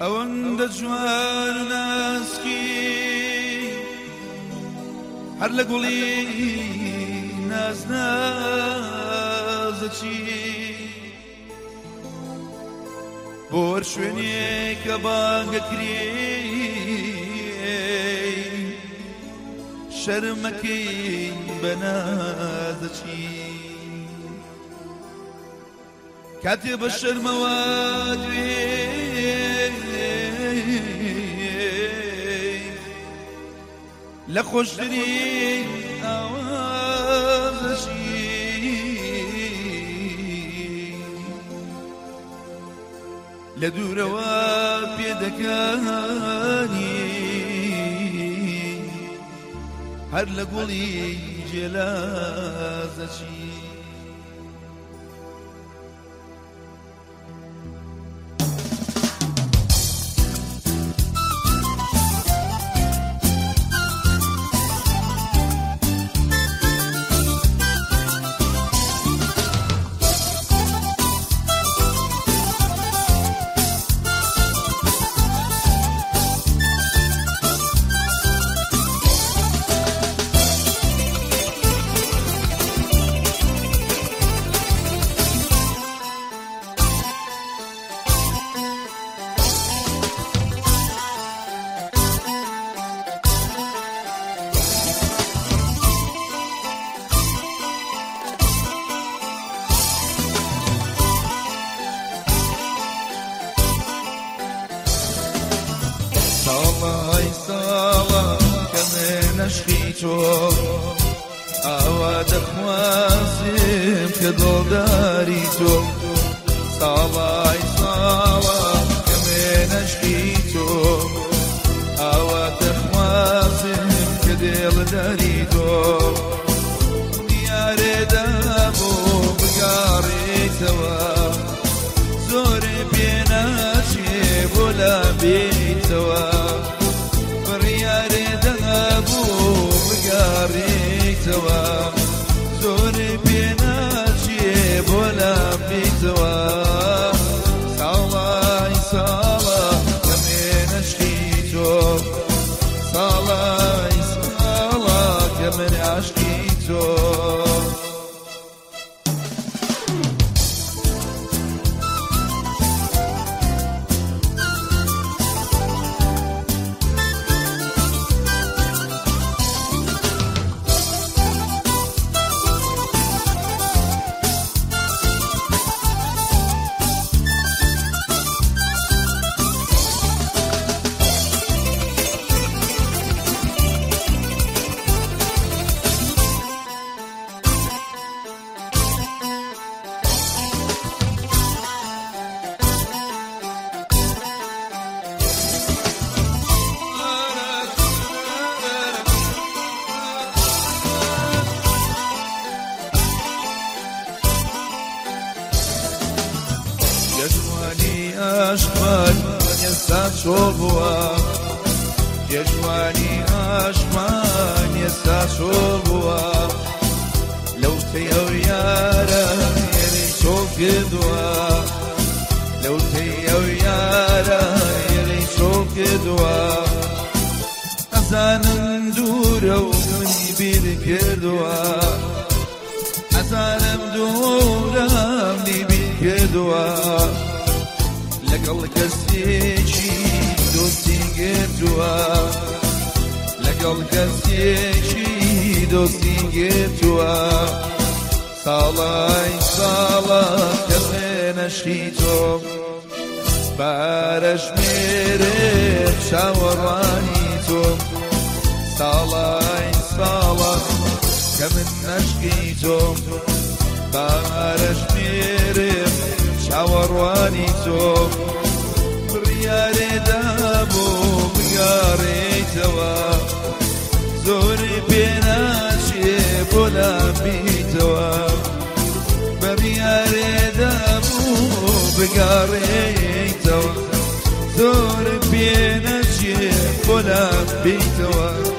ئەوەندە جوان و ناسکی هەر لە گوڵی ناز نازەچی بۆر شوێنێک کە بانگەکرێ شەرمەکەی بەنازەچی کاتێ بە شەرمەوە دوێ لە خۆشترین ئاوازەشی لە دوورەوە پێدەکانی هەر لە گوڵی جێلازەچی ساڵای ساڵە کە من عەشقی تۆ ئاوا دەخوازیم کە دڵداری تۆ ساڵای ساڵە کە من عەشقی تۆ ئاوا دەخوازیم کە دڵداری تۆ دیارێدا بۆ بگاڕێیتەوە زۆرێ پێناچێ بۆ لابێیتەوە بڕیارێدا بوو بگاڕێیتەوە زۆرێ پێناچێ بۆ لابێیتەوە ساڵای ساڵە کە من عەشقی تۆ ساڵای ساڵە کە من عەشقی تۆ عشقان ئێستا چۆ بووە جێژوانی عاشقان ئێستا چۆ بووە لەو تەی ئەو یارە هێرەی چۆ کردووە لەو تەی ئەو یارە هێرەی چۆ کردووە ئەزانم دوورە و منی بیر کردووە ئەزانم دوورە منی بیر کردووە لەگەڵ کەسێکی دۆستی گرتووە لەگەڵ کەسێکی دۆستی گرتووە ساڵای ساڵە کە من عەشقی تۆ بارەژمێرێ چاوەڕوانی تۆ ساڵای ساڵە کە من عەشقی تۆ بارەژمێرێ چاوەڕوانی تۆ بڕیارێدا بۆ بگاڕێیتەوە زۆری پێناچێ بۆ لابێیتەوە بڕیارێدا بۆ بگاڕێیتەوە زۆر پێناچێ بۆ لابێیتەوە